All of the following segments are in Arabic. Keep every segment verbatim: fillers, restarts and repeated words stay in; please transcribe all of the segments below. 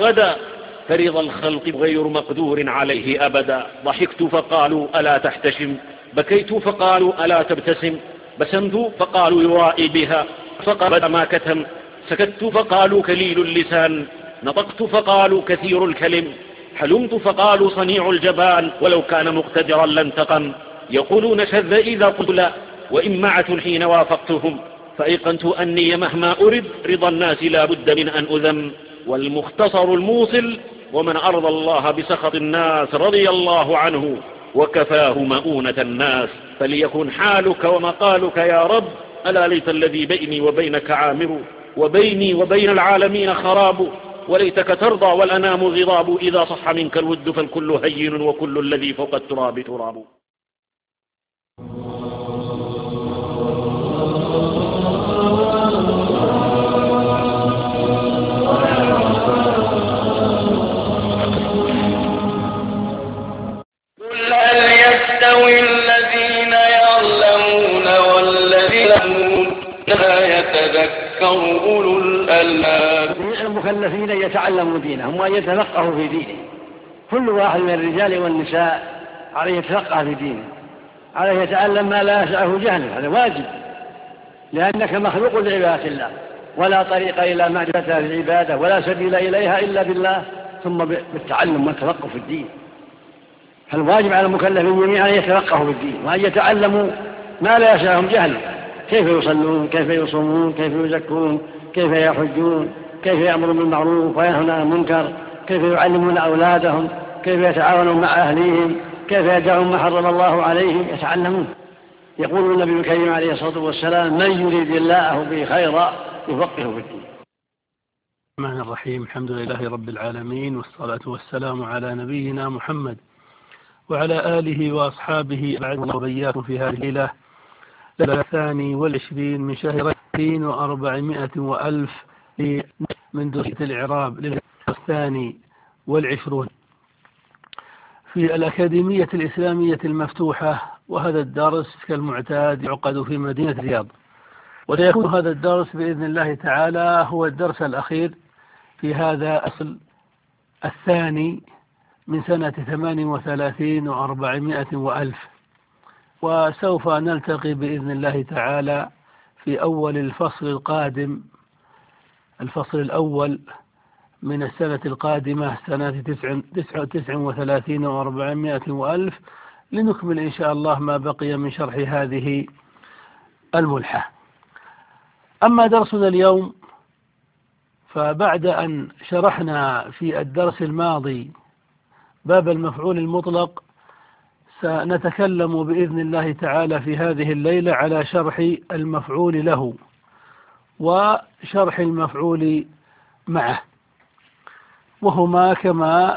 غدا، فرض الخلق غير مقدور عليه أبدا. ضحكت فقالوا ألا تحتشم، بكيت فقالوا ألا تبتسم، بسمت فقالوا يرائي بها، فقال ما كتم، سكت فقالوا كليل اللسان، نطقت فقالوا كثير الكلم، حلمت فقالوا صنيع الجبان، ولو كان مقتدرا لانتقم. يقولون شذ إذا قلت لا، وإن معة حين وافقتهم، فأيقنت أني مهما أرد رضا الناس لا بد من أن أذم. والمختصر الموصل: ومن أرضى الله بسخط الناس رضي الله عنه وكفاه مؤونة الناس. فليكن حالك ومقالك يا رب: ألا ليت الذي بيني وبينك عامر، وبيني وبين العالمين خراب، وليتك ترضى والأنام غضاب، إذا صح منك الود فالكل هين، وكل الذي فوق التراب تراب. قل هل يستوي الذين يعلمون والذين لا يتذكر أولو الألباب. المكلفين أن يتعلموا دينهم وأن يتفقهوا في دينه. كل واحد من الرجال والنساء عليه يتفقه في دينه، عليه يتعلم ما لا يسعه جهله، هذا واجب، لأنك مخلوق لعبادة الله، ولا طريق إلى معرفة العبادة ولا سبيل إليها إلا بالله، ثم بالتعلم والتفقه في الدين. فالواجب على المكلفين جميعا أن يتفقهوا في الدين وأن يتعلموا ما لا يسعهم جهله، كيف يصلون، كيف يصومون، كيف يزكون، كيف يحجون، كيف يأمرون بالمعروف وينهون عن المنكر، كيف يعلمون أولادهم، كيف يتعاونون مع أهليهم، كيف يدعون ما حرم الله عليهم، يتعلمون. يقول النبي الكريم عليه الصلاة والسلام: من يريد الله به خيرا يفقهه في الدين. الرحمن الرحيم. الحمد لله رب العالمين، والصلاة والسلام على نبينا محمد وعلى آله وأصحابه أجمعين، وبياكم في هذه الليلة الثاني والعشرين من شهر اثنين وأربعمائة وألف من دروس الإعراب الثاني والعشرون في الأكاديمية الإسلامية المفتوحة. وهذا الدرس كالمعتاد يعقد في مدينة الرياض، وسيكون هذا الدرس بإذن الله تعالى هو الدرس الأخير في هذا الأصل الثاني من سنة ثمان وثلاثين وأربعمائة وألف. وسوف نلتقي بإذن الله تعالى في أول الفصل القادم، الفصل الأول من السنة القادمة سنة تسع, تسع وثلاثين وأربعمائة وألف، لنكمل إن شاء الله ما بقي من شرح هذه الملحة. أما درسنا اليوم فبعد أن شرحنا في الدرس الماضي باب المفعول المطلق، سنتكلم بإذن الله تعالى في هذه الليلة على شرح المفعول له وشرح المفعول معه، وهما كما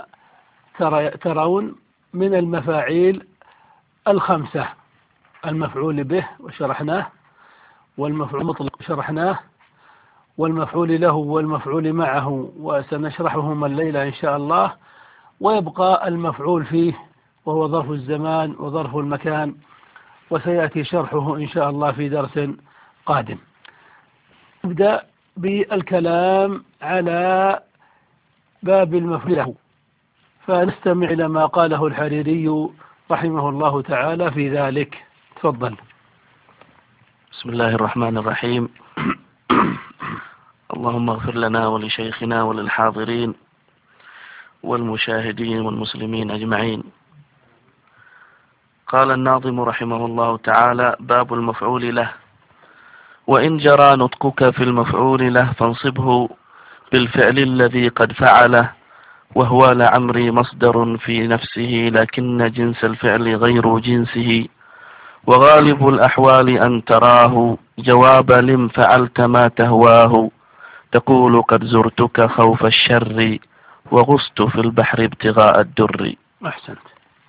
ترون من المفاعيل الخمسة: المفعول به وشرحناه، والمفعول المطلق شرحناه، والمفعول له والمفعول معه وسنشرحهما الليلة إن شاء الله، ويبقى المفعول فيه وهو ظرف الزمان وظرف المكان، وسيأتي شرحه إن شاء الله في درس قادم. نبدأ بالكلام على باب المفعول له، فنستمع إلى ما قاله الحريري رحمه الله تعالى في ذلك. تفضل. بسم الله الرحمن الرحيم. اللهم اغفر لنا ولشيخنا وللحاضرين والمشاهدين والمسلمين أجمعين. قال الناظم رحمه الله تعالى: باب المفعول له. وإن جرى نطقك في المفعول له فانصبه بالفعل الذي قد فعله، وهو لعمري مصدر في نفسه لكن جنس الفعل غير جنسه، وغالب الأحوال أن تراه جواب لم فعلت ما تهواه، تقول قد زرتك خوف الشر وغصت في البحر ابتغاء الدر. أحسنت.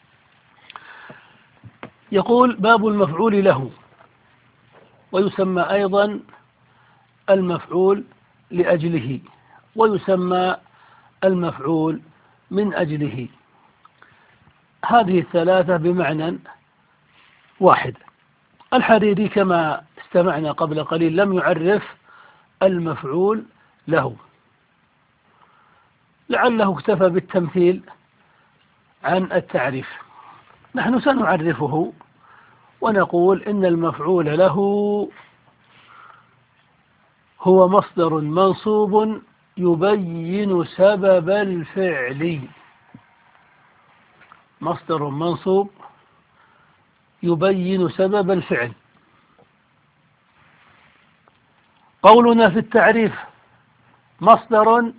يقول باب المفعول له، ويسمى أيضا المفعول لأجله، ويسمى المفعول من أجله. هذه الثلاثة بمعنى واحد. الحريري كما استمعنا قبل قليل لم يعرف المفعول له، لعله اكتفى بالتمثيل عن التعريف. نحن سنعرفه ونقول إن المفعول له هو مصدر منصوب يبين سبب الفعل. مصدر منصوب يبين سبب الفعل. قولنا في التعريف مصدر،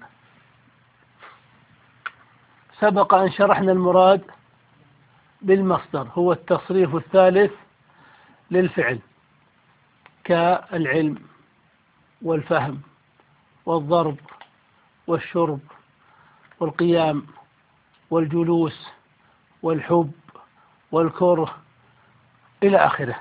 سبق أن شرحنا المراد بالمصدر هو التصريف الثالث للفعل كالعلم والفهم والضرب والشرب والقيام والجلوس والحب والكره إلى آخره.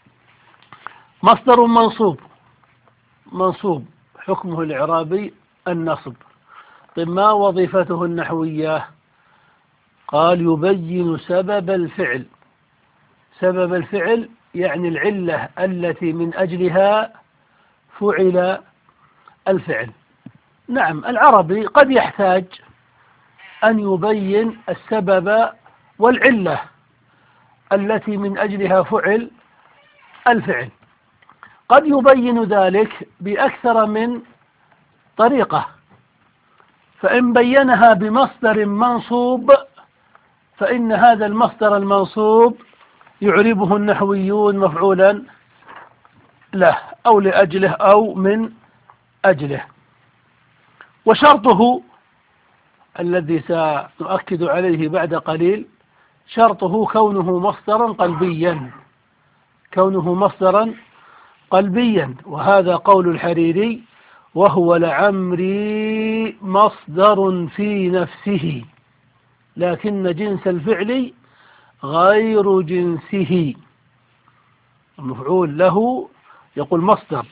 مصدر منصوب، منصوب حكمه الإعرابي النصب. طيب ما وظيفته النحوية؟ قال يبين سبب الفعل. سبب الفعل يعني العلة التي من أجلها فعل الفعل. نعم، العربي قد يحتاج أن يبين السبب والعلة التي من أجلها فعل الفعل، قد يبين ذلك بأكثر من طريقة. فإن بينها بمصدر منصوب فإن هذا المصدر المنصوب يعربه النحويون مفعولا له أو لأجله أو من أجله. وشرطه الذي سنؤكد عليه بعد قليل، شرطه كونه مصدرا قلبيا، كونه مصدرا قلبيا. وهذا قول الحريري: وهو لعمري مصدر في نفسه لكن جنس الفعل غير جنسه. المفعول له يقول مصدر،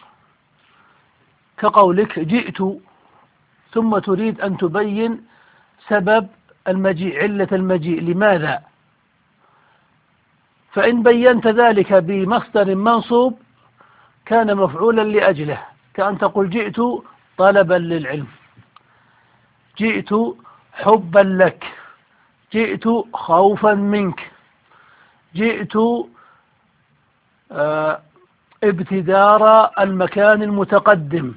كقولك جئت ثم تريد أن تبين سبب المجيء، علة المجيء، لماذا؟ فإن بينت ذلك بمصدر منصوب كان مفعولا لأجله، كأن تقول جئت طلبا للعلم، جئت حبا لك، جئت خوفا منك، جئت آه ابتدار المكان المتقدم،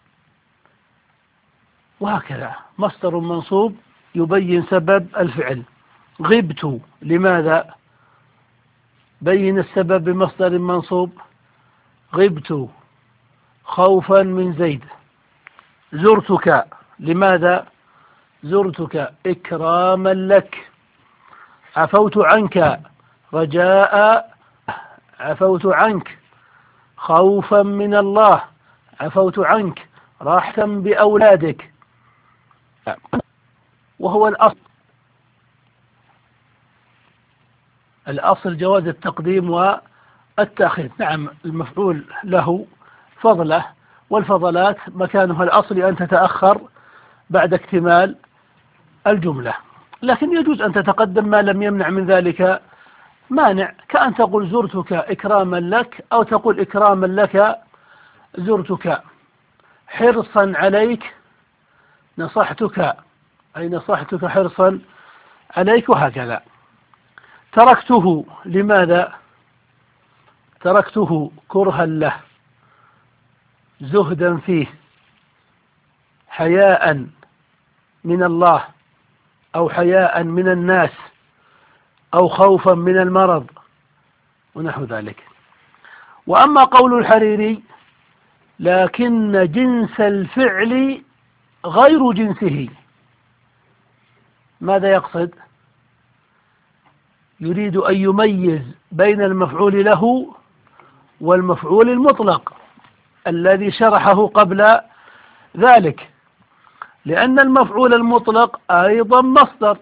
وهكذا. مصدر منصوب يبين سبب الفعل. غبت، لماذا؟ بين السبب بمصدر منصوب. غبت خوفا من زيد. زرتك، لماذا؟ زرتك إكراما لك. عفوت عنك رجاء، عفوت عنك خوفا من الله، عفوت عنك راحة بأولادك. وهو الأصل، الأصل جواز التقديم والتأخير. نعم، المفعول له فضله، والفضلات مكانها الأصل أن تتأخر بعد اكتمال الجملة، لكن يجوز أن تتقدم ما لم يمنع من ذلك مانع، كأن تقول زرتك إكراما لك، أو تقول إكراما لك زرتك. حرصا عليك نصحتك، أي نصحتك حرصا عليك، وهكذا. تركته، لماذا؟ تركته كرها له، زهدا فيه، حياء من الله، أو حياء من الناس، أو خوفا من المرض، ونحو ذلك. وأما قول الحريري: لكن جنس الفعل غير جنسه، ماذا يقصد؟ يريد أن يميز بين المفعول له والمفعول المطلق الذي شرحه قبل ذلك، لأن المفعول المطلق أيضا مصدر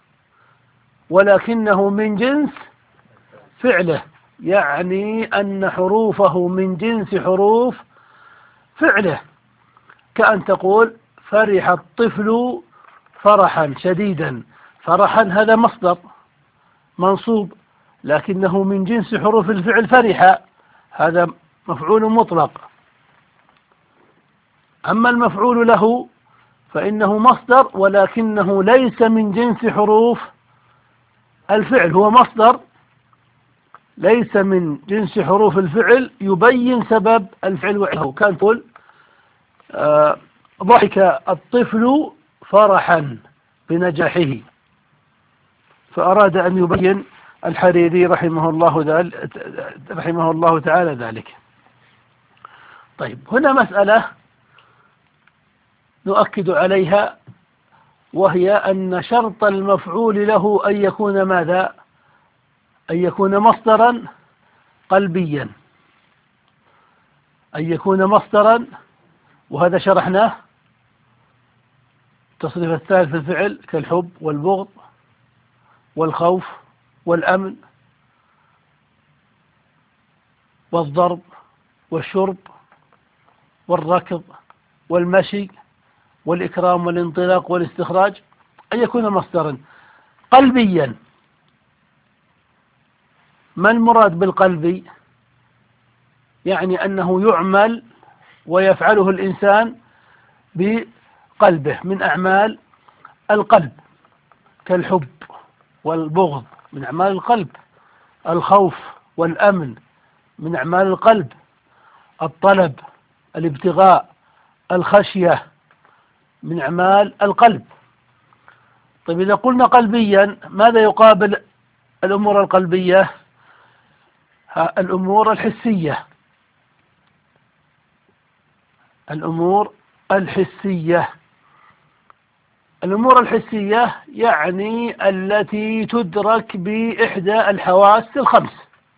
ولكنه من جنس فعله، يعني أن حروفه من جنس حروف فعله، كأن تقول فرح الطفل فرحا شديدا. فرحا هذا مصدر منصوب لكنه من جنس حروف الفعل فرح، هذا مفعول مطلق. أما المفعول له فإنه مصدر ولكنه ليس من جنس حروف الفعل، هو مصدر ليس من جنس حروف الفعل يبين سبب الفعل وعله. كان تقول آه ضحك الطفل فرحا بنجاحه، فأراد أن يبين الحريري رحمه الله رحمه الله تعالى ذلك. طيب، هنا مسألة نؤكد عليها، وهي أن شرط المفعول له أن يكون ماذا؟ أن يكون مصدرا قلبيا، أن يكون مصدرا، وهذا شرحناه. التصريف الثالث في الفعل كالحب والبغض والخوف والأمن والضرب والشرب والركض والمشي والإكرام والانطلاق والاستخراج، أن يكون مصدرا قلبيا. ما المراد بالقلبي؟ يعني أنه يعمل ويفعله الإنسان بقلبه من أعمال القلب، كالحب والبغض من أعمال القلب، الخوف والأمن من أعمال القلب، الطلب، الابتغاء، الخشية من أعمال القلب. طيب، إذا قلنا قلبيا ماذا يقابل الأمور القلبية؟ الأمور الحسية، الأمور الحسية الأمور الحسية يعني التي تدرك بإحدى الحواس الخمس.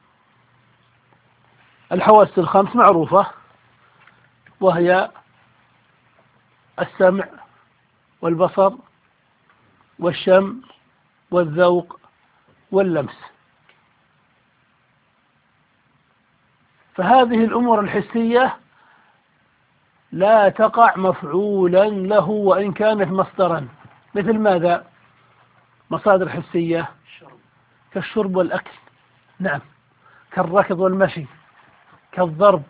الحواس الخمس معروفة، وهي السمع والبصر والشم والذوق واللمس. فهذه الأمور الحسية لا تقع مفعولا له وإن كانت مصدرا. مثل ماذا؟ مصادر حسية كالشرب والأكل، نعم، كالركض والمشي، كالضرب،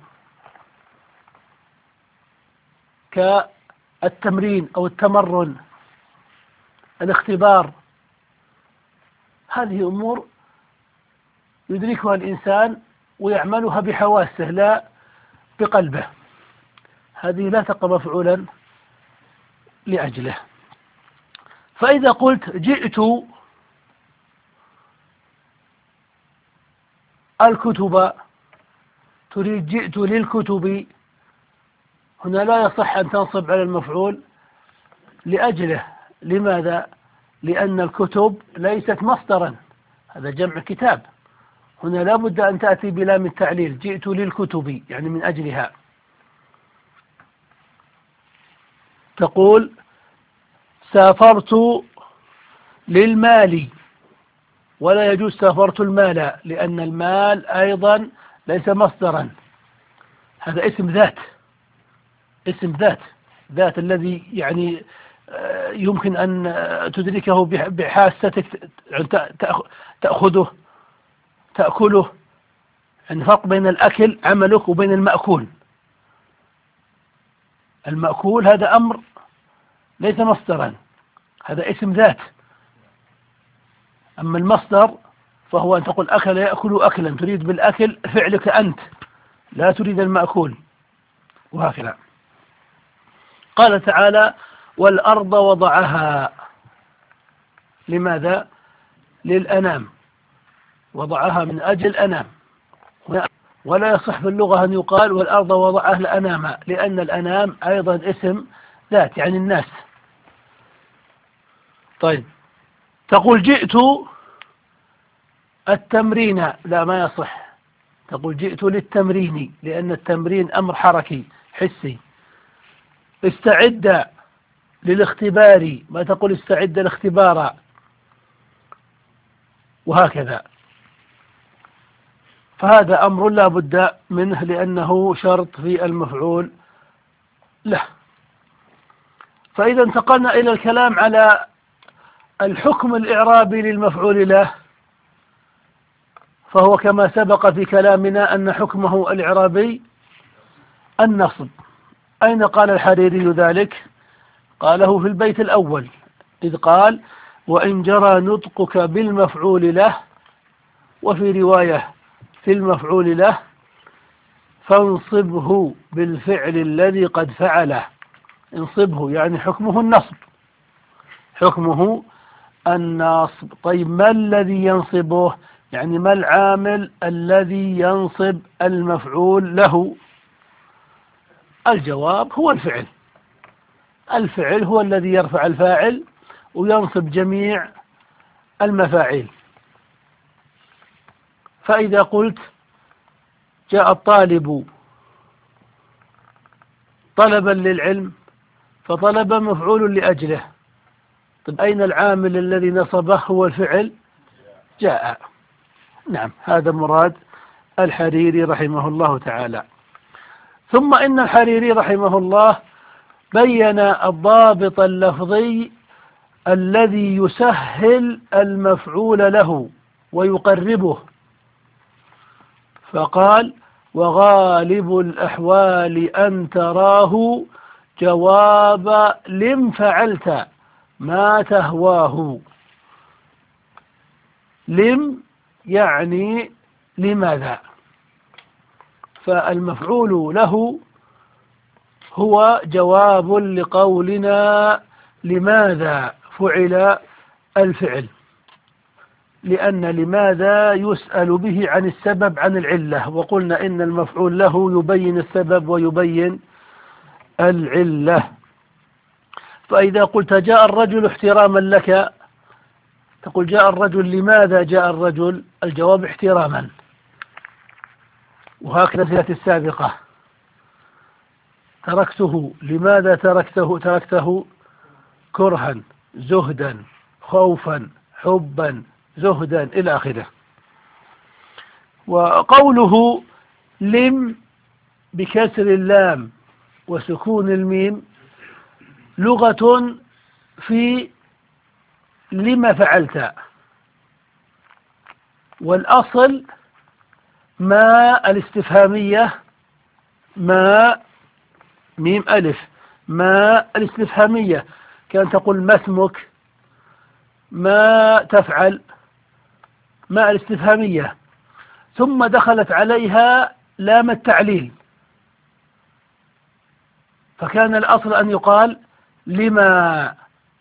كالتمرين أو التمرن، الاختبار. هذه أمور يدركها الإنسان ويعملها بحواسه لا بقلبه، هذه لا تقع مفعولا لأجله. فإذا قلت جئت الكتب، تريد جئت للكتب، هنا لا يصح أن تنصب على المفعول لأجله. لماذا؟ لأن الكتب ليست مصدرا، هذا جمع كتاب، هنا لا بد أن تأتي بلام التعليل، جئت للكتب يعني من أجلها. تقول سافرت للمال، ولا يجوز سافرت المال، لأن المال أيضا ليس مصدرا، هذا اسم ذات، اسم ذات ذات الذي يعني يمكن أن تدركه بحاستك، تأخذه تأكله. يعني فرق بين الأكل عملك وبين المأكول. المأكول هذا أمر ليس مصدرا، هذا اسم ذات. أما المصدر فهو أن تقول أكل يأكل أكلا، تريد بالأكل فعلك أنت، لا تريد المأكول، وهكذا. قال تعالى والأرض وضعها، لماذا؟ للأنام، وضعها من أجل الأنام. ولا يصح في اللغة أن يقال والأرض وضعها الأنام، لأن الأنام أيضا اسم ذات يعني الناس. طيب، تقول جئت التمرين، لا ما يصح، تقول جئت للتمرين، لأن التمرين أمر حركي حسي. استعد للاختبار، ما تقول استعد الاختبار، وهكذا. فهذا أمر لا بد منه لأنه شرط في المفعول له. فإذا انتقلنا إلى الكلام على الحكم الإعرابي للمفعول له، فهو كما سبق في كلامنا أن حكمه الإعرابي النصب. أين قال الحريري ذلك؟ قاله في البيت الأول إذ قال وإن جرى نطقك بالمفعول له، وفي رواية في المفعول له فانصبه بالفعل الذي قد فعله. انصبه يعني حكمه النصب، حكمه النصب. طيب ما الذي ينصبه؟ يعني ما العامل الذي ينصب المفعول له؟ الجواب هو الفعل. الفعل هو الذي يرفع الفاعل وينصب جميع المفاعيل. فإذا قلت جاء الطالب طلبا للعلم، فطلب مفعول لأجله. طيب أين العامل الذي نصبه؟ هو الفعل جاء. نعم، هذا مراد الحريري رحمه الله تعالى. ثم إن الحريري رحمه الله بين الضابط اللفظي الذي يسهل المفعول له ويقربه، فقال وغالب الأحوال أن تراه جواب لم فعلت ما تهواه. لم يعني لماذا، فالمفعول له هو جواب لقولنا لماذا فعل الفعل، لأن لماذا يسأل به عن السبب عن العلة، وقلنا إن المفعول له يبين السبب ويبين العلة. فإذا قلت جاء الرجل احتراما لك، تقول جاء الرجل لماذا جاء الرجل؟ الجواب احتراما. وهكذا الأمثلة السابقة، تركته لماذا تركته؟ تركته كرها، زهدا، خوفا، حبا، زهدا إلى آخره. وقوله لم بكسر اللام وسكون الميم لغة في لما فعلت، والأصل ما الاستفهامية، ما ميم ألف، ما الاستفهامية، كان تقول ما اسمك، ما تفعل، ما الاستفهامية، ثم دخلت عليها لام التعليل، فكان الأصل أن يقال لما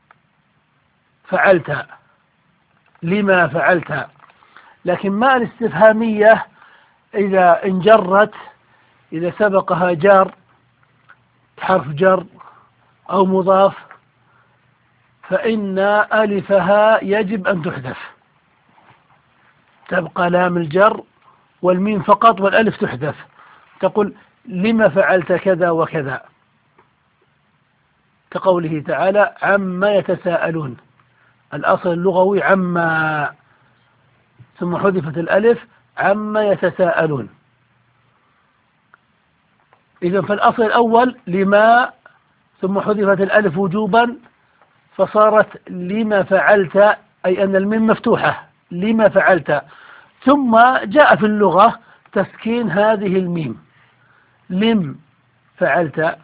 فعلت، لما فعلت. لكن ما الاستفهامية إذا انجرت، إذا سبقها جار حرف جر أو مضاف، فإن ألفها يجب أن تحذف، تبقى لام الجر والميم فقط والألف تحذف. تقول لما فعلت كذا وكذا، كقوله تعالى عما يتساءلون، الأصل اللغوي عما، ثم حذفت الألف عما يتساءلون. إذن فالأصل الأول لما، ثم حذفت الألف وجوبا فصارت لما فعلت، أي أن الميم مفتوحة لما فعلت، ثم جاء في اللغة تسكين هذه الميم لم فعلت.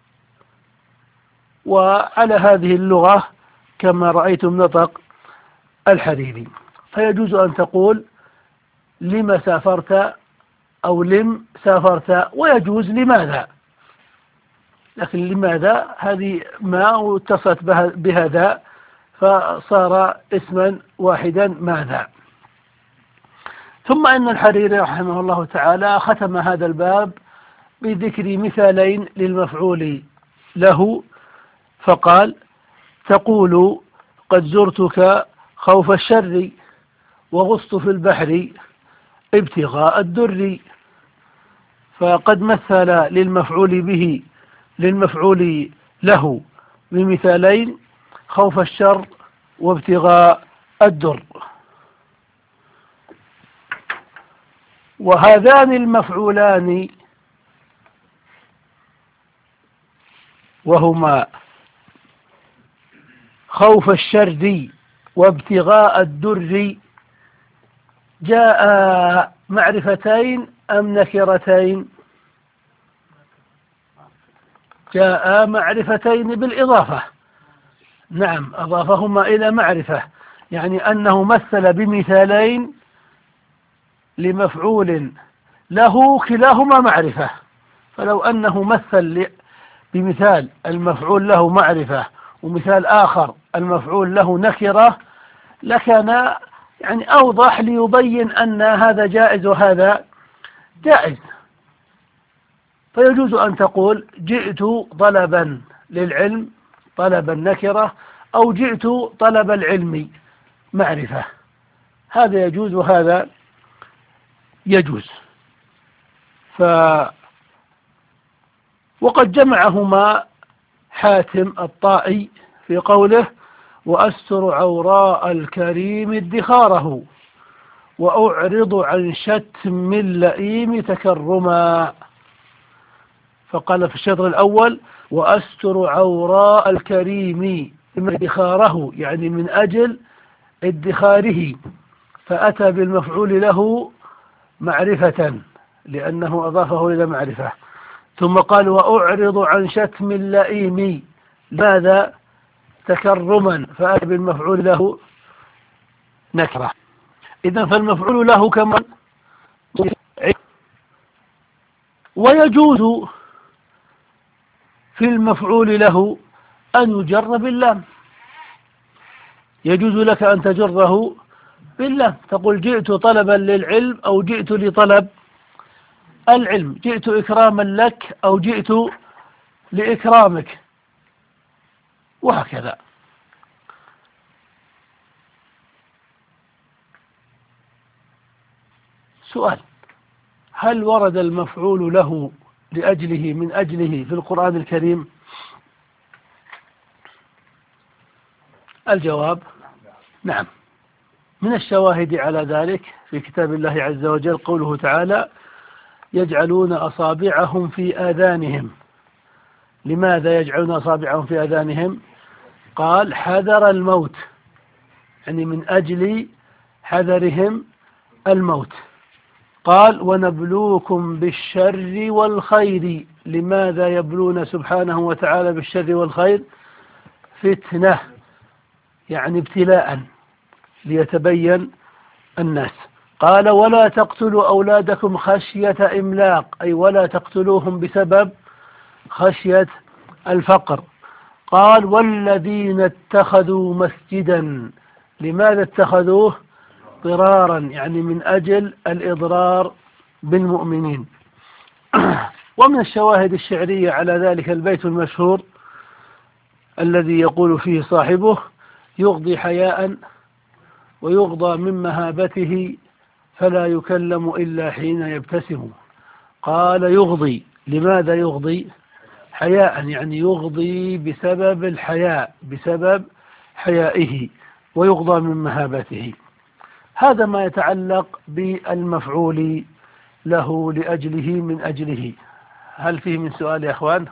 وعلى هذه اللغة كما رأيتم نطق الحريري، فيجوز أن تقول لما سافرت أو لم سافرت، ويجوز لماذا، لكن لماذا هذه ما اتصلت بهذا فصار اسما واحدا ماذا. ثم أن الحريري رحمه الله تعالى ختم هذا الباب بذكر مثالين للمفعول له، فقال تقول قد زرتك خوف الشر وغصت في البحر ابتغاء الدر، فقد مثل للمفعول به للمفعول له بمثالين خوف الشر وابتغاء الدر. وهذان المفعولان وهما خوف الشر وابتغاء الدر جاء معرفتين أم نكرتين؟ جاء معرفتين بالإضافة، نعم أضافهما إلى معرفة، يعني أنه مثل بمثالين لمفعول له كلاهما معرفة. فلو أنه مثل بمثال المفعول له معرفة ومثال آخر المفعول له نكرة لكان يعني أوضح ليبين أن هذا جائز وهذا جائز. فيجوز أن تقول جئت طلبا للعلم طلبا نكرة، أو جئت طلب العلم معرفة، هذا يجوز وهذا يجوز. ف وقد جمعهما حاتم الطائي في قوله وأستر عوراء الكريم ادخاره وأعرض عن شتم اللئيم تكرما. فقال في الشطر الأول وأستر عوراء الكريم ادخاره، يعني من أجل ادخاره، فأتى بالمفعول له معرفة لأنه أضافه إلى معرفة. ثم قال وأعرض عن شتم اللئيم، ماذا؟ تكرما، فأتى بالمفعول له نكرة. إذن فالمفعول له كمان. ويجوز في المفعول له أن يجر باللام، يجوز لك أن تجره باللام، تقول جئت طلبا للعلم أو جئت لطلب العلم، جئت إكراما لك أو جئت لإكرامك، وهكذا. سؤال: هل ورد المفعول له لأجله من أجله في القرآن الكريم؟ الجواب نعم. من الشواهد على ذلك في كتاب الله عز وجل قوله تعالى يجعلون أصابعهم في آذانهم. لماذا يجعلون أصابعهم في آذانهم؟ قال حذر الموت، يعني من أجل حذرهم الموت. قال ونبلوكم بالشر والخير. لماذا يبلون سبحانه وتعالى بالشر والخير؟ فتنة، يعني ابتلاء ليتبين الناس. قال ولا تقتلوا أولادكم خشية إملاق، أي ولا تقتلوهم بسبب خشية الفقر. قال والذين اتخذوا مسجدا. لماذا اتخذوه؟ ضرارا، يعني من أجل الإضرار بالمؤمنين. ومن الشواهد الشعرية على ذلك البيت المشهور الذي يقول فيه صاحبه يغضي حياء ويغضى من مهابته فلا يكلم إلا حين يبتسم. قال يغضي، لماذا يغضي؟ حياء، يعني يغضي بسبب الحياء، بسبب حيائه، ويغضى من مهابته. هذا ما يتعلق بالمفعول له لأجله من أجله. هل فيه من سؤال يا أخوان؟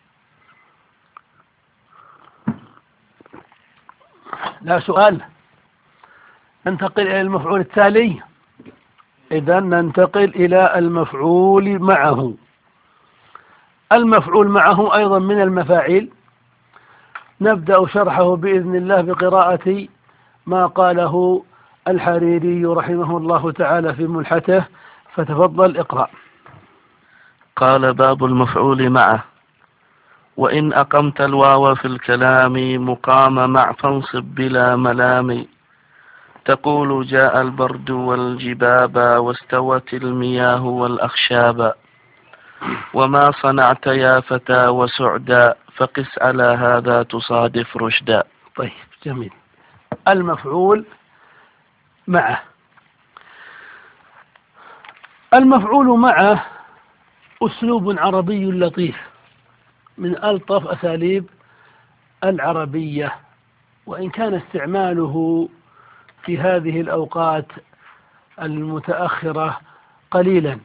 لا سؤال. ننتقل إلى المفعول التالي. إذن ننتقل إلى المفعول معه. المفعول معه أيضا من المفاعيل. نبدأ شرحه بإذن الله بقراءة ما قاله الحريري رحمه الله تعالى في ملحته، فتفضل اقرأ. قال باب المفعول معه. وإن أقمت الواو في الكلام مقام مع فانصب بلا ملام. تقول جاء البرد والجباب واستوت المياه والأخشاب. وما صنعت يا فتى وسعدا فقس على هذا تصادف رشدا. طيب جميل. المفعول معه. المفعول معه أسلوب عربي لطيف من ألطف أساليب العربية، وإن كان استعماله في هذه الأوقات المتأخرة قليلا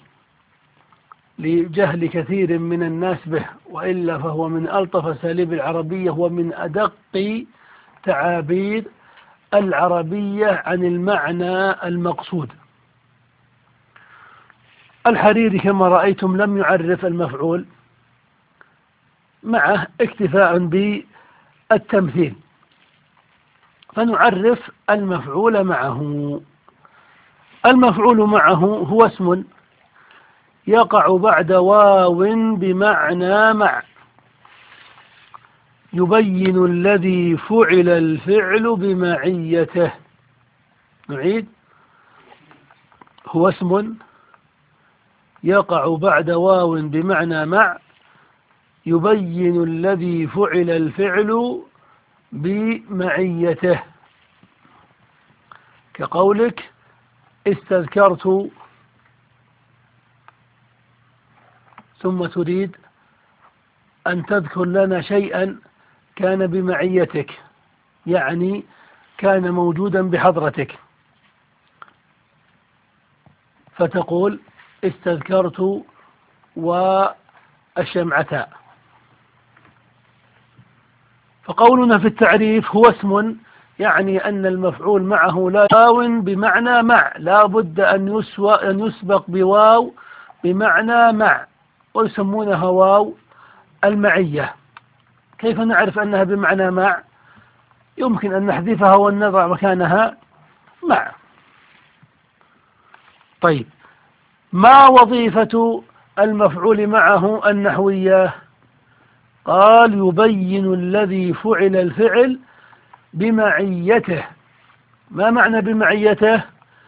لجهل كثير من الناس به، وإلا فهو من ألطف أساليب العربية ومن أدق تعابير العربية عن المعنى المقصود. الحريري كما رأيتم لم يعرف المفعول معه اكتفاء بالتمثيل، فنعرف المفعول معه. المفعول معه هو اسم يقع بعد واو بمعنى مع، يبين الذي فعل الفعل بمعيته. نعيد: هو اسم يقع بعد واو بمعنى مع، يبين الذي فعل الفعل بمعيته، كقولك استذكرت، ثم تريد أن تذكر لنا شيئا كان بمعيتك، يعني كان موجودا بحضرتك، فتقول استذكرت والشمعتاء. فقولنا في التعريف هو اسم يعني أن المفعول معه لا واو بمعنى مع، لا بد أن أن يسبق بواو بمعنى مع، ويسمونها واو المعية. كيف نعرف أنها بمعنى مع؟ يمكن أن نحذفها ونضع مكانها مع. طيب، ما وظيفة المفعول معه النحوية؟ قال يبين الذي فعل الفعل بمعيته. ما معنى بمعيته؟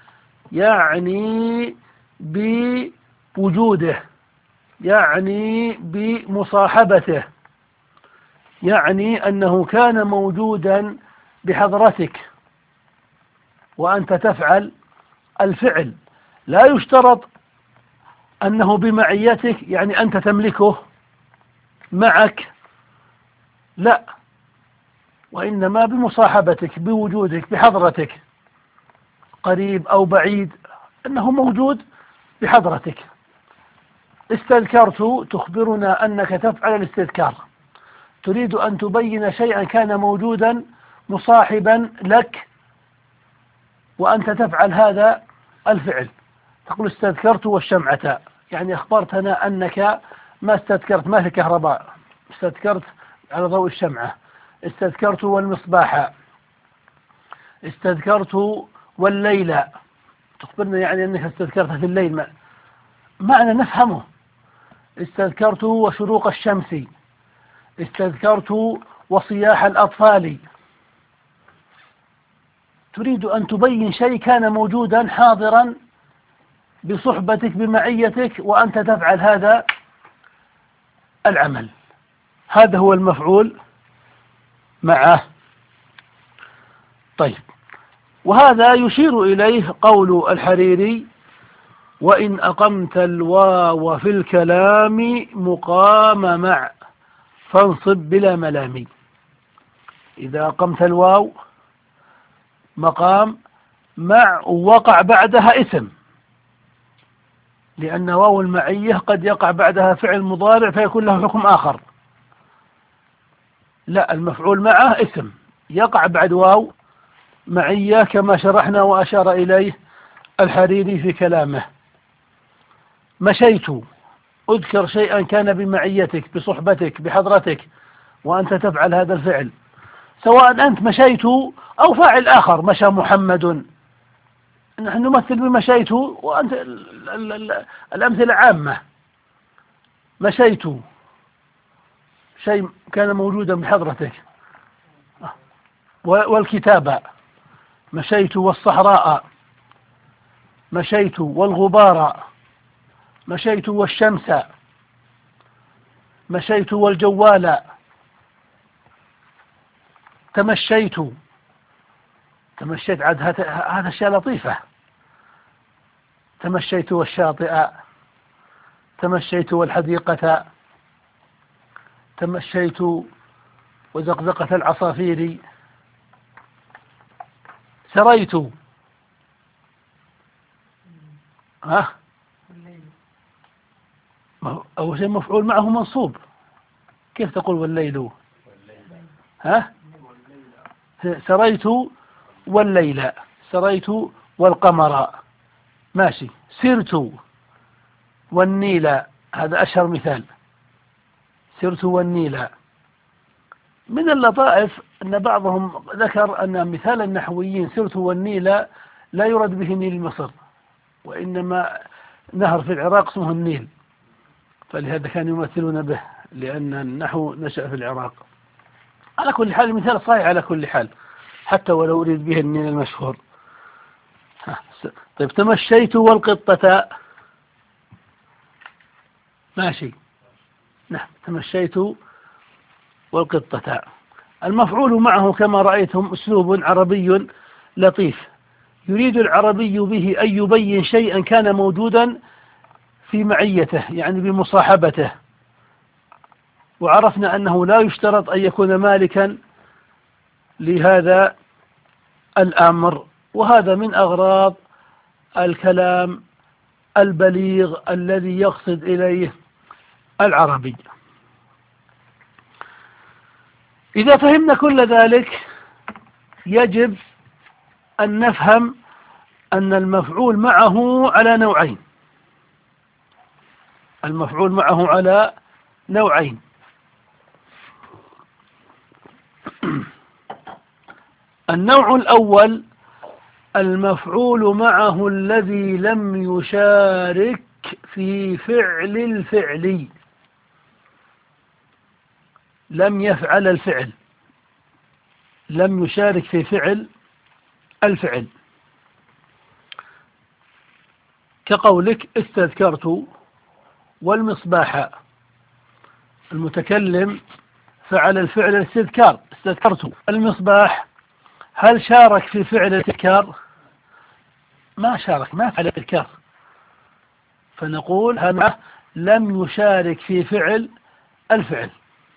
يعني بوجوده، يعني بمصاحبته، يعني أنه كان موجودا بحضرتك وأنت تفعل الفعل. لا يشترط أنه بمعيتك يعني أنت تملكه معك، لا، وإنما بمصاحبتك، بوجودك، بحضرتك، قريب أو بعيد، أنه موجود بحضرتك. استذكرت تخبرنا أنك تفعل الاستذكار، تريد أن تبين شيئا كان موجودا مصاحبا لك وأنت تفعل هذا الفعل، تقول استذكرت والشمعة، يعني أخبرتنا أنك ما استذكرت ما في كهرباء، استذكرت على ضوء الشمعة. استذكرت والمصباح، استذكرت والليل، تخبرنا يعني أنك استذكرت في الليل، معنى نفهمه. استذكرت وشروق الشمس، استذكرت وصياح الأطفال. تريد أن تبين شيء كان موجودا حاضرا بصحبتك بمعيتك وأنت تفعل هذا العمل، هذا هو المفعول معه. طيب، وهذا يشير إليه قول الحريري: وإن أقمت الواو في الكلام مقام مع فانصب بلا ملام. إذا أقمت الواو مقام مع وقع بعدها اسم، لأن واو المعية قد يقع بعدها فعل مضارع فيكون له حكم آخر. لا، المفعول معه اسم يقع بعد واو معية كما شرحنا وأشار إليه الحريري في كلامه. مشيت، اذكر شيئا كان بمعيتك، بصحبتك، بحضرتك وأنت تفعل هذا الفعل، سواء أنت مشيت أو فاعل آخر، مشى محمد، نحن نمثل بمشيت وأنت الأمثلة عامة. مشيت شيء كان موجودا بحضرتك، والكتابة، مشيت والصحراء، مشيت والغبار، مشيت والشمس، مشيت والجوال، تمشيت. تمشيت عاد هذا أشياء لطيفة. تمشيت والشاطئ، تمشيت والحديقة، تمشيت وزقزقة العصافير، سريت. ها؟ أول شيء مفعول معه منصوب، كيف تقول والليل؟ ها؟ سريت والليل، سريت والقمر، ماشي. سرت والنيل، هذا أشهر مثال، سرت والنيل. من اللطائف أن بعضهم ذكر أن مثال النحويين سرت والنيل لا يرد به نيل مصر، وإنما نهر في العراق اسمه النيل، فلهذا كانوا يمثلون به لأن النحو نشأ في العراق. على كل حال مثال صحيح على كل حال حتى ولو أريد به النيل المشهور. طيب تمشيت والقطة ماشي. نعم تمشيت والقطة. المفعول معه كما رأيتم أسلوب عربي لطيف، يريد العربي به أن يبين شيئا كان موجودا في معيته يعني بمصاحبته، وعرفنا أنه لا يشترط أن يكون مالكا لهذا الأمر، وهذا من أغراض الكلام البليغ الذي يقصد إليه العربي. إذا فهمنا كل ذلك يجب أن نفهم أن المفعول معه على نوعين. المفعول معه على نوعين. النوع الأول المفعول معه الذي لم يشارك في فعل الفعل، لم يفعل الفعل، لم يشارك في فعل الفعل، كقولك استذكرت والمصباح. المتكلم فعل الفعل الاستذكار، استذكرت. المصباح هل شارك في فعل الاستذكار؟ ما شارك، ما فعل الاستذكار، فنقول هذا لم يشارك في فعل الفعل.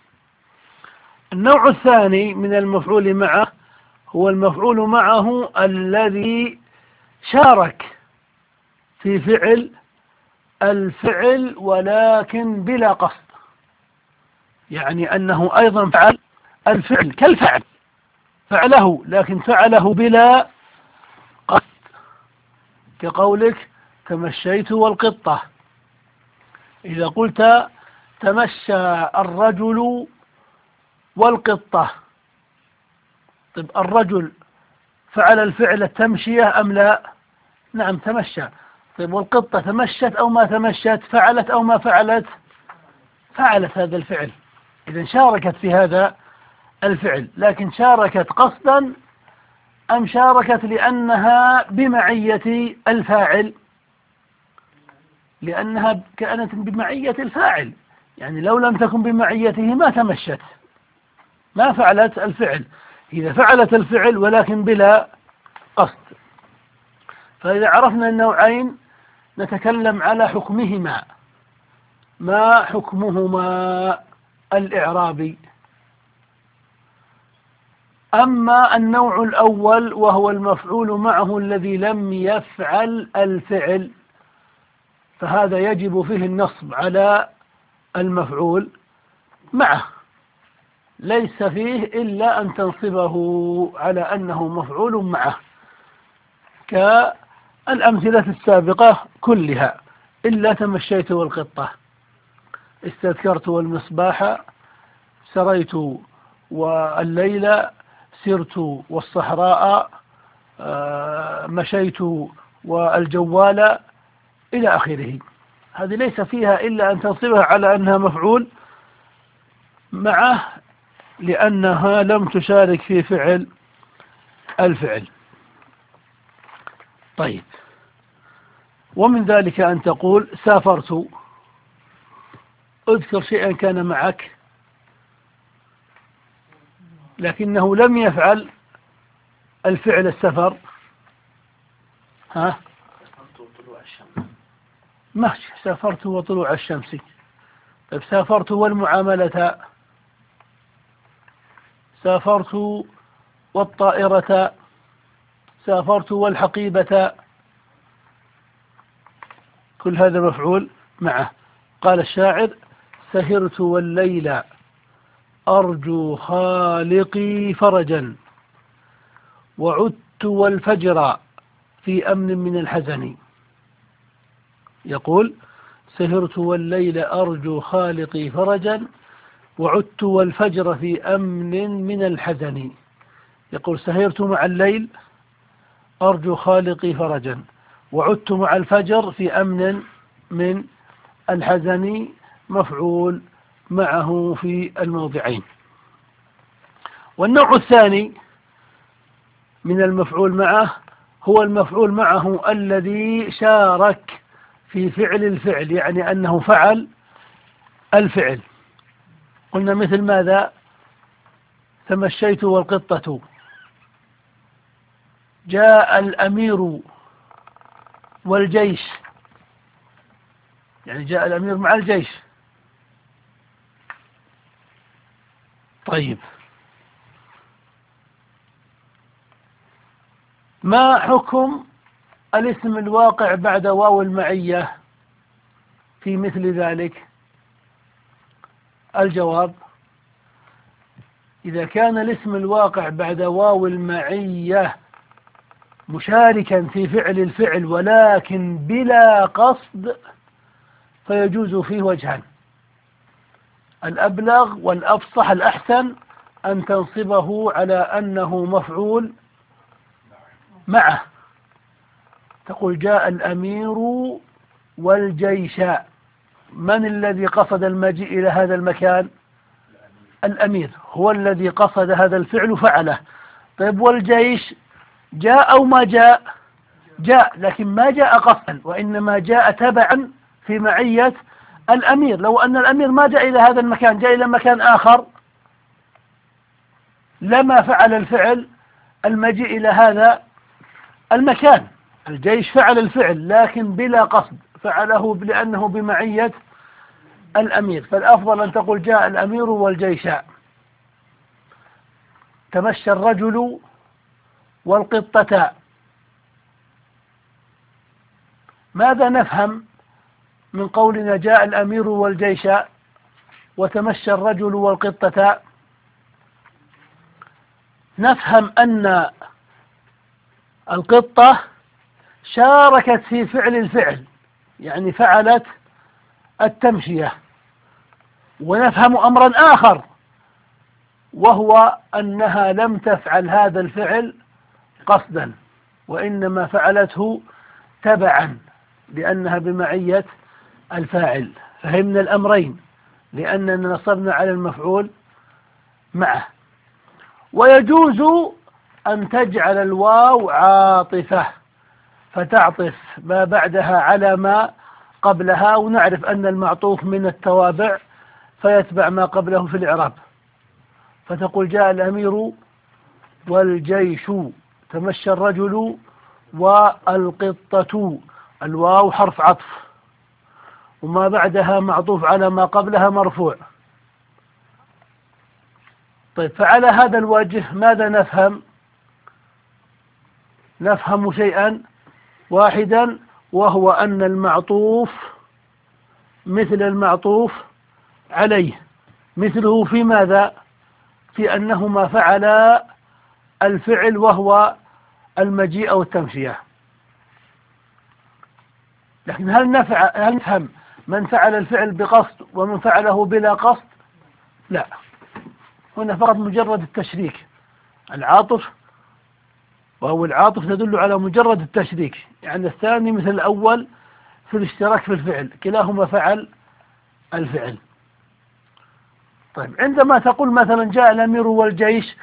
النوع الثاني من المفعول معه هو المفعول معه الذي شارك في فعل الفعل ولكن بلا قصد، يعني أنه أيضا فعل الفعل كالفعل، فعله لكن فعله بلا قصد، كقولك تمشيت والقطة. إذا قلت تمشى الرجل والقطة، طيب الرجل فعل الفعل التمشية أم لا؟ نعم تمشى. طيب والقطة تمشت أو ما تمشت؟ فعلت أو ما فعلت؟ فعلت هذا الفعل. إذا شاركت في هذا الفعل، لكن شاركت قصدا أم شاركت لأنها بمعية الفاعل؟ لأنها كانت بمعية الفاعل، يعني لو لم تكن بمعيته ما تمشت، ما فعلت الفعل. إذا فعلت الفعل ولكن بلا قصد. فإذا عرفنا النوعين نتكلم على حكمهما. ما حكمهما الإعرابي؟ أما النوع الأول وهو المفعول معه الذي لم يفعل الفعل، فهذا يجب فيه النصب على المفعول معه، ليس فيه إلا أن تنصبه على أنه مفعول معه، كالأمثلة السابقة كلها إلا تمشيت والقطة، استذكرت والمصباح، سريت والليل، سرت والصحراء، مشيت والجوال إلى آخره. هذه ليس فيها إلا أن تنصبها على أنها مفعول معه لأنها لم تشارك في فعل الفعل. طيب، ومن ذلك أن تقول سافرت، اذكر شيئا كان معك لكنه لم يفعل الفعل السفر. ها ماشي، سافرت وطلوع الشمس. طيب سافرت والمعاملة، سافرت والطائرة، سافرت والحقيبة، كل هذا مفعول معه. قال الشاعر سهرت والليل أرجو خالقي فرجا، وعدت والفجر في أمن من الحزن. يقول سهرت والليل أرجو خالقي فرجا، وعدت والفجر في أمن من الحزن. يقول سهرت مع الليل أرجو خالقي فرجا، وعدت مع الفجر في أمن من الحزن، مفعول معه في الموضعين. والنوع الثاني من المفعول معه هو المفعول معه الذي شارك في فعل الفعل، يعني أنه فعل الفعل. قلنا مثل ماذا؟ تمشيت والقطة، جاء الأمير والجيش، يعني جاء الأمير مع الجيش. طيب، ما حكم الاسم الواقع بعد واو المعية في مثل ذلك؟ الجواب: إذا كان الاسم الواقع بعد واو المعية مشاركا في فعل الفعل ولكن بلا قصد فيجوز فيه وجهان. الأبلغ والأفصح الأحسن أن تنصبه على أنه مفعول معه، تقول جاء الأمير والجيش. من الذي قصد المجيء إلى هذا المكان؟ الأمير هو الذي قصد هذا الفعل فعله. طيب، والجيش جاء أو ما جاء؟ جاء، لكن ما جاء قصدا، وإنما جاء تبعا في معية الأمير. لو أن الأمير ما جاء إلى هذا المكان، جاء إلى مكان آخر، لما فعل الفعل المجيء إلى هذا المكان. الجيش فعل الفعل لكن بلا قصد، فعله لأنه بمعية الأمير. فالأفضل أن تقول جاء الأمير والجيش. تمشى الرجل والقطة. ماذا نفهم من قولنا جاء الأمير والجيش وتمشى الرجل والقطة؟ نفهم أن القطة شاركت في فعل الفعل، يعني فعلت التمشية. ونفهم أمرا آخر، وهو أنها لم تفعل هذا الفعل قصدا، وإنما فعلته تبعا لأنها بمعية الفاعل. فهمنا الأمرين، لأننا نصبنا على المفعول معه. ويجوز أن تجعل الواو عاطفة، فتعطف ما بعدها على ما قبلها، ونعرف أن المعطوف من التوابع فيتبع ما قبله في الإعراب. فتقول جاء الأمير والجيش، تمشى الرجل والقطة. الواو حرف عطف، وما بعدها معطوف على ما قبلها مرفوع. طيب، فعلى هذا الوجه ماذا نفهم؟ نفهم شيئا واحدا، وهو أن المعطوف مثل المعطوف عليه، مثله في ماذا؟ في أنهما فعلا الفعل وهو المجيء أو التمشية. لكن هل نفع هل نفهم من فعل الفعل بقصد ومن فعله بلا قصد؟ لا، هنا فقط مجرد التشريك. العاطف وهو العاطف تدل على مجرد التشريك، يعني الثاني مثل الأول في الاشتراك في الفعل، كلاهما فعل الفعل. طيب، عندما تقول مثلا جاء الأمير والجيش،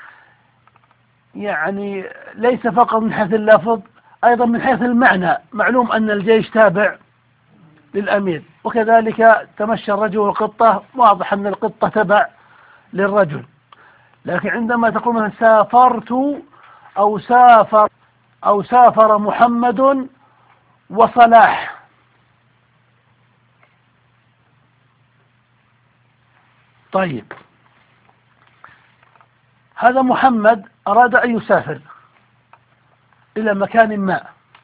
يعني ليس فقط من حيث اللفظ، أيضا من حيث المعنى. معلوم أن الجيش تابع للأمير، وكذلك تمشى الرجل والقطة، واضح أن القطة تبع للرجل. لكن عندما تقول مثلا سافرت أو سافر أو سافر محمد وصلاح، طيب، هذا محمد أراد أن يسافر إلى مكان ما،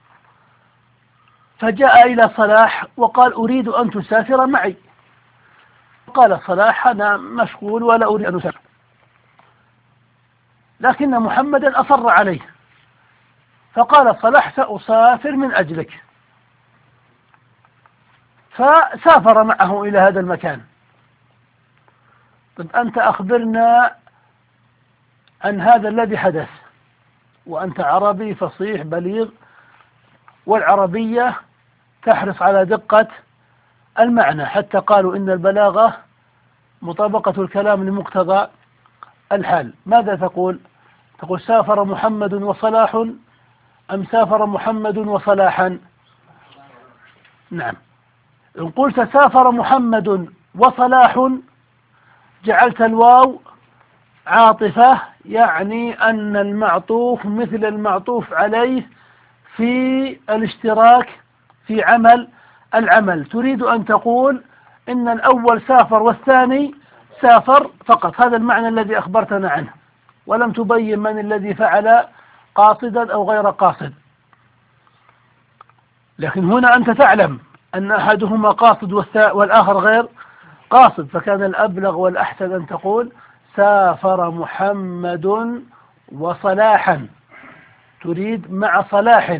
فجاء إلى صلاح وقال أريد أن تسافر معي. قال صلاح أنا مشغول ولا أريد أن أسافر، لكن محمدا أصر عليه، فقال صلاح سأسافر من أجلك، فسافر معه إلى هذا المكان. طيب أنت أخبرنا عن هذا الذي حدث، وأنت عربي فصيح بليغ، والعربية تحرص على دقة المعنى، حتى قالوا إن البلاغة مطابقة الكلام لمقتضى الحال. ماذا تقول؟ تقول سافر محمد وصلاح أم سافر محمد وصلاحا؟ نعم. إن قلت سافر محمد وصلاح جعلت الواو عاطفة، يعني أن المعطوف مثل المعطوف عليه في الاشتراك في عمل العمل. تريد أن تقول إن الأول سافر والثاني سافر فقط، هذا المعنى الذي أخبرتنا عنه، ولم تبين من الذي فعل قاصدا أو غير قاصد. لكن هنا أنت تعلم أن أحدهما قاصد والآخر غير قاصد، فكان الأبلغ والأحسن أن تقول سافر محمد وصلاحا، تريد مع صلاح.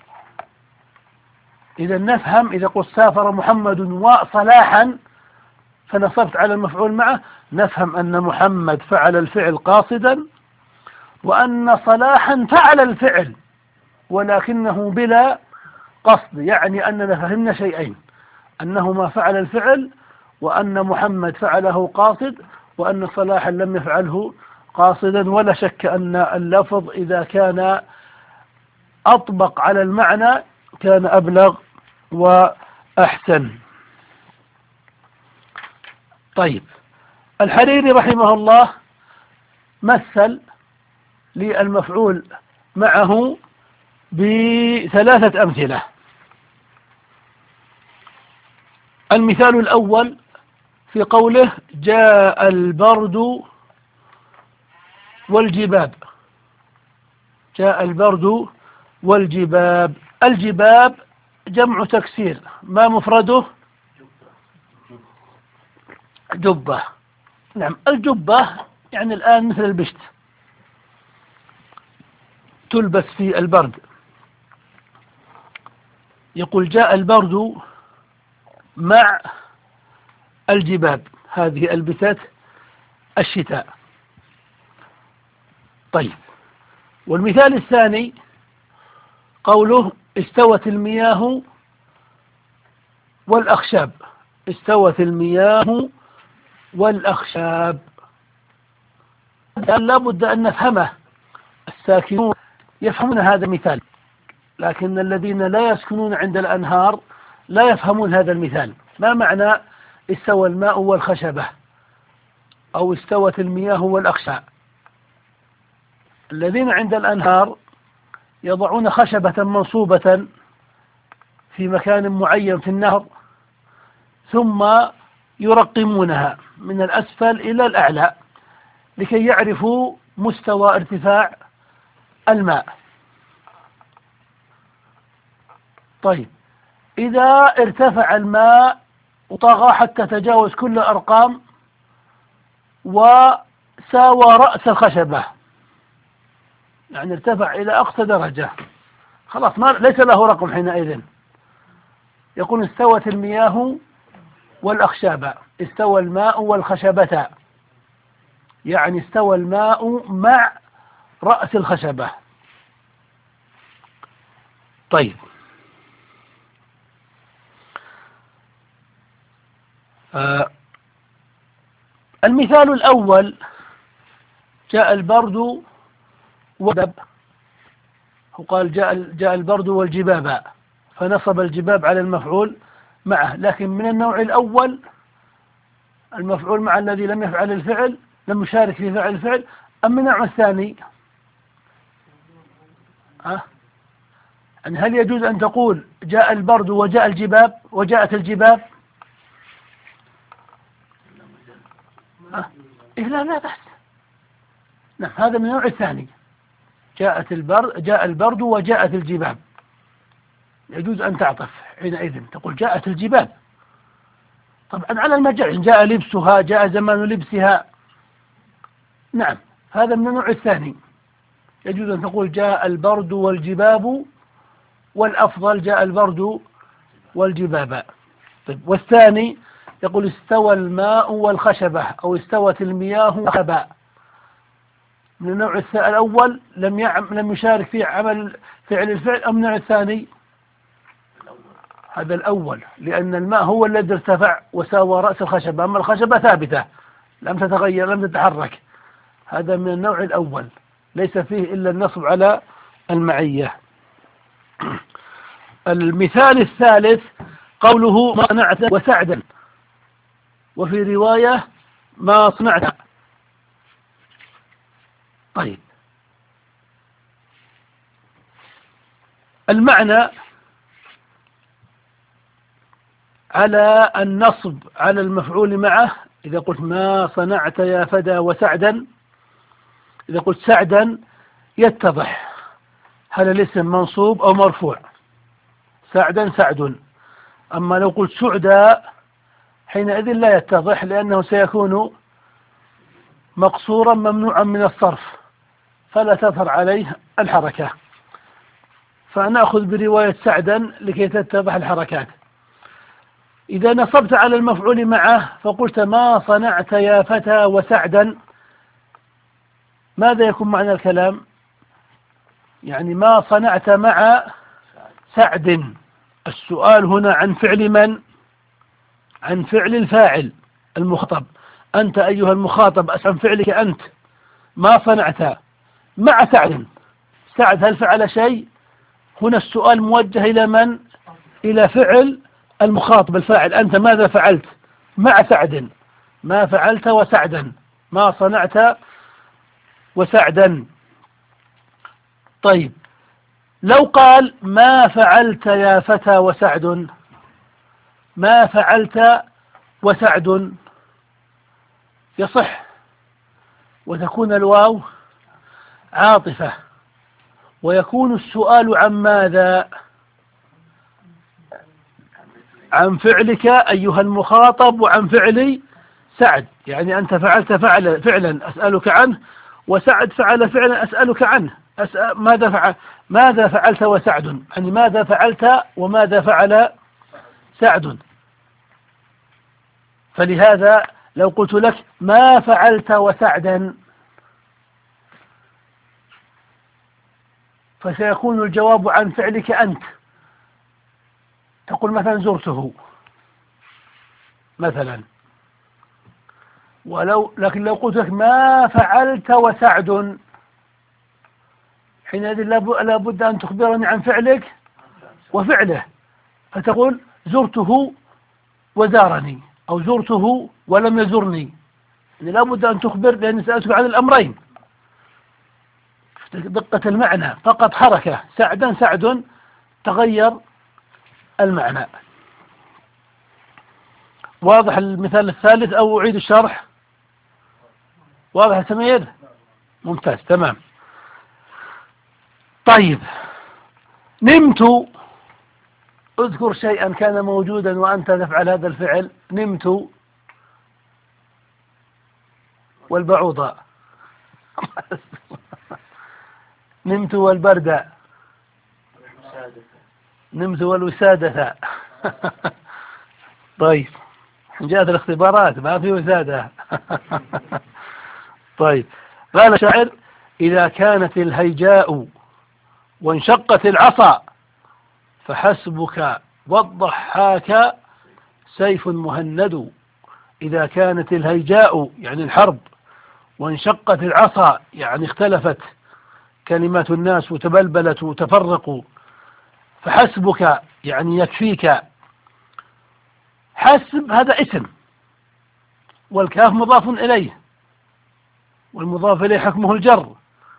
إذا نفهم، إذا قلت سافر محمد وصلاحا فنصبت على المفعول معه، نفهم أن محمد فعل الفعل قاصدا، وأن صلاحا فعل الفعل ولكنه بلا قصد، يعني أننا فهمنا شيئين: أنهما فعل الفعل، وأن محمد فعله قاصد، وأن صلاحا لم يفعله قاصدا. ولا شك أن اللفظ إذا كان أطبق على المعنى كان أبلغ وأحسن. طيب، الحريري رحمه الله مثل للمفعول معه بثلاثة أمثلة. المثال الأول في قوله جاء البرد والجباب. جاء البرد والجباب. الجباب جمع تكسير، ما مفرده؟ جبة. نعم، الجبة يعني الآن مثل البشت، تلبس في البرد. يقول جاء البرد مع الجباب، هذه ألبسة الشتاء. طيب، والمثال الثاني قوله استوت المياه والأخشاب. استوت المياه والأخشاب، لا بد أن نفهمه، الساكنون يفهمون هذا المثال، لكن الذين لا يسكنون عند الأنهار لا يفهمون هذا المثال. ما معنى استوى الماء والخشبة أو استوت المياه والأخشاب؟ الذين عند الأنهار يضعون خشبة منصوبة في مكان معين في النهر، ثم يرقمونها من الأسفل إلى الأعلى لكي يعرفوا مستوى ارتفاع الماء. طيب، إذا ارتفع الماء وطغى حتى تجاوز كل الأرقام وساوى رأس الخشبة، يعني ارتفع إلى أقصى درجة، خلاص ما ليس له رقم حينئذ. يقول استوت المياه والأخشاب. استوى الماء والخشبة، يعني استوى الماء مع رأس الخشبة. طيب، آه المثال الأول جاء البرد والجباب، وقال جاء جاء البرد والجباب، فنصب الجباب على المفعول معه، لكن من النوع الأول المفعول مع الذي لم يفعل الفعل، لم يشارك في فعل الفعل، أم من النوع الثاني؟ أه؟ يعني هل يجوز أن تقول جاء البرد وجاء الجباب وجاءت الجباب؟ أه؟ إيه لا لا بس. نعم، هذا من النوع الثاني. جاءت البرد جاء البرد وجاءت الجباب، يجوز أن تعطف حينئذ تقول جاءت الجباب، طبعا على المجاز، جاء لبسها، جاء زمان لبسها. نعم، هذا من النوع الثاني، يجوز أن تقول جاء البرد والجباب، والأفضل جاء البرد والجباب. طيب، والثاني يقول استوى الماء والخشبة أو استوت المياه والخشبة. من النوع الأول لم يعم لم يشارك في عمل فعل الفعل، أم النوع الثاني؟ هذا الأول، لأن الماء هو الذي ارتفع وساوى رأس الخشبة، أما الخشبة ثابتة لم تتغير لم تتحرك. هذا من النوع الأول ليس فيه إلا النصب على المعية. المثال الثالث قوله ما صنعت وسعدا، وفي رواية ما صنعت. طيب المعنى على النصب على المفعول معه. إذا قلت ما صنعت يا فدا وسعدا، إذا قلت سعدا يتضح هل الاسم منصوب أو مرفوع، سعدا سعد. أما لو قلت سعدا حينئذ لا يتضح، لأنه سيكون مقصورا ممنوعا من الصرف فلا تظهر عليه الحركة، فنأخذ برواية سعدا لكي تتضح الحركات. إذا نصبت على المفعول معه فقلت ما صنعت يا فتى وسعدا، ماذا يكون معنى الكلام؟ يعني ما صنعت مع سعد. السؤال هنا عن فعل من؟ عن فعل الفاعل المخاطب. أنت أيها المخاطب عن فعلك أنت، ما صنعت مع سعد. سعد هل فعل شيء؟ هنا السؤال موجه إلى من؟ إلى فعل المخاطب الفاعل. أنت ماذا فعلت مع سعد؟ ما فعلت وسعدا، ما صنعت وسعدا. طيب لو قال ما فعلت يا فتى وسعد، ما فعلت وسعد يصح، وتكون الواو عاطفة، ويكون السؤال عن ماذا؟ عن فعلك أيها المخاطب وعن فعل سعد. يعني أنت فعلت فعل فعلا أسألك عنه، وسعد فعل فعلا أسألك عنه. أسأل ماذا فعل ماذا فعلت وسعد، يعني ماذا فعلت وماذا فعل سعد. فلهذا لو قلت لك ما فعلت وسعدا فسيكون الجواب عن فعلك أنت. تقول مثلا زرته مثلا، ولو لكن لو قلت لك ما فعلت وسعد حينئذ لابد أن تخبرني عن فعلك وفعله، فتقول زرته وزارني أو زرته ولم يزرني. يعني لابد أن تخبر، لأن سألتك عن الأمرين. دقة المعنى فقط حركة سعدا سعد تغير المعنى. واضح المثال الثالث أو أعيد الشرح؟ واضح يا سمير؟ ممتاز تمام. طيب نمت، اذكر شيئا كان موجودا وأنت تفعل هذا الفعل. نمت والبعوضة نمت والبردة، نمت والوسادة. طيب جاءت الاختبارات ما في وسادة. طيب قال الشاعر إذا كانت الهيجاء وانشقت العصا فحسبك والضحاك سيف مهند. إذا كانت الهيجاء يعني الحرب، وانشقت العصا يعني اختلفت كلمات الناس وتبلبلت وتفرقوا، فحسبك يعني يكفيك. حسب هذا اسم، والكاف مضاف إليه، والمضاف إليه حكمه الجر.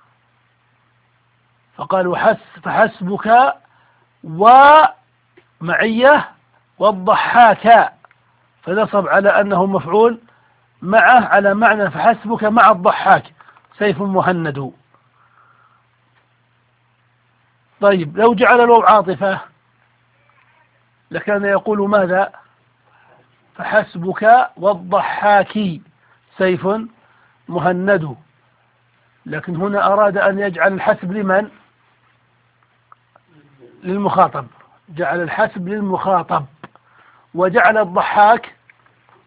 فقالوا حس فحسبك ومعية والضحاك، فنصب على أنه مفعول معه على معنى فحسبك مع الضحاك سيف مهند. طيب لو جعل الواو عاطفة لكان يقول ماذا؟ فحسبك والضحاك سيف مهند. لكن هنا أراد أن يجعل الحسب لمن؟ للمخاطب، جعل الحسب للمخاطب، وجعل الضحاك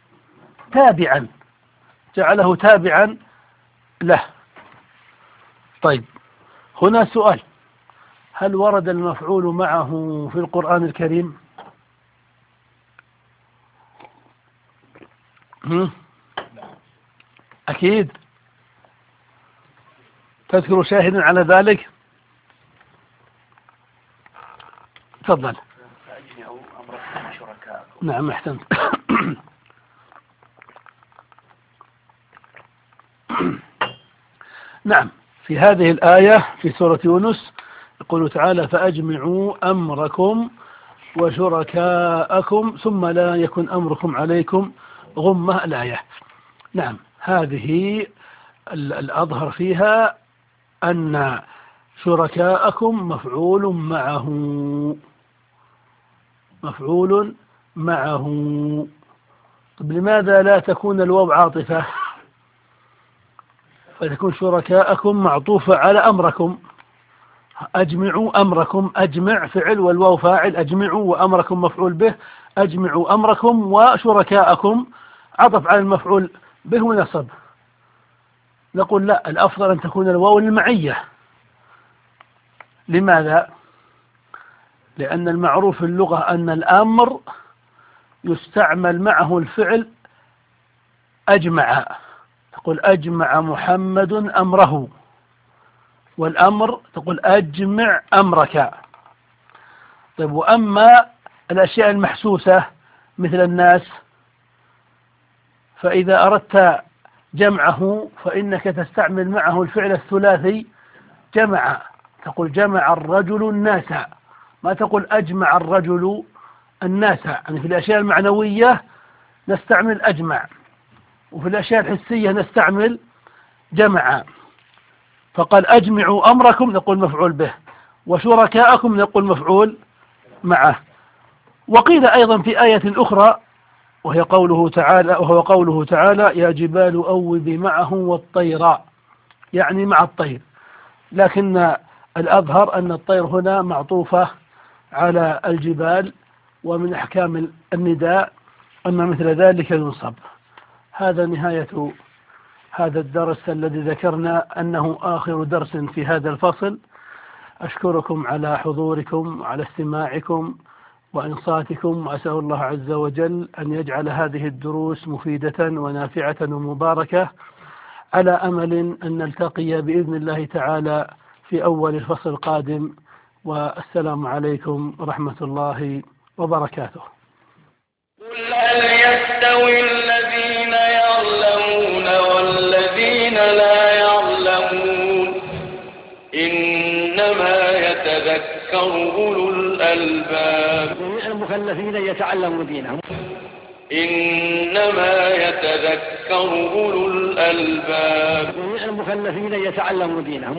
تابعا، جعله تابعا له. طيب هنا سؤال: هل ورد المفعول معه في القرآن الكريم؟ هم؟ أكيد. تذكر شاهدا على ذلك؟ تفضل. نعم أحسنت. نعم، في هذه الآية في سورة يونس يقول تعالى: فأجمعوا أمركم وشركاءكم ثم لا يكن أمركم عليكم غمة الآية. نعم، هذه الأظهر فيها أن شركاءكم مفعول معه، مفعول معه. طب لماذا لا تكون الواو عاطفة فتكون شركاءكم معطوفة على أمركم؟ أجمعوا أمركم، أجمع فعل والواو فاعل، أجمعوا وأمركم مفعول به، أجمعوا أمركم وشركاءكم عطف على المفعول به ونصب. نقول لا، الأفضل أن تكون الواو المعية. لماذا؟ لأن المعروف في اللغة أن الأمر يستعمل معه الفعل أجمع، تقول أجمع محمد أمره، والأمر تقول أجمع أمرك. طيب، وأما الأشياء المحسوسة مثل الناس فإذا أردت جمعه فإنك تستعمل معه الفعل الثلاثي جمع، تقول جمع الرجل الناس، ما تقول أجمع الرجل الناس. يعني في الأشياء المعنوية نستعمل أجمع، وفي الأشياء الحسية نستعمل جمع. فقال أجمعوا أمركم نقول مفعول به، وشركاءكم نقول مفعول معه. وقيل أيضا في آية أخرى وهي قوله تعالى وهو قوله تعالى: يا جبال أوبي معه والطير، يعني مع الطير. لكن الأظهر أن الطير هنا معطوفة على الجبال، ومن أحكام النداء أن مثل ذلك ينصب. هذا نهاية هذا الدرس الذي ذكرنا أنه آخر درس في هذا الفصل. أشكركم على حضوركم وعلى استماعكم وإنصاتكم، وأسأل الله عز وجل أن يجعل هذه الدروس مفيدة ونافعة ومباركة، على أمل أن نلتقي بإذن الله تعالى في أول الفصل القادم. والسلام عليكم ورحمة الله وبركاته. قل هل يستوي الذين يعلمون والذين لا يعلمون؟ إنما يتذكر أولو الألباب. جميع المكلفين يتعلموا دينهم. إنما يتذكر أولو الألباب. جميع المكلفين يتعلموا دينهم.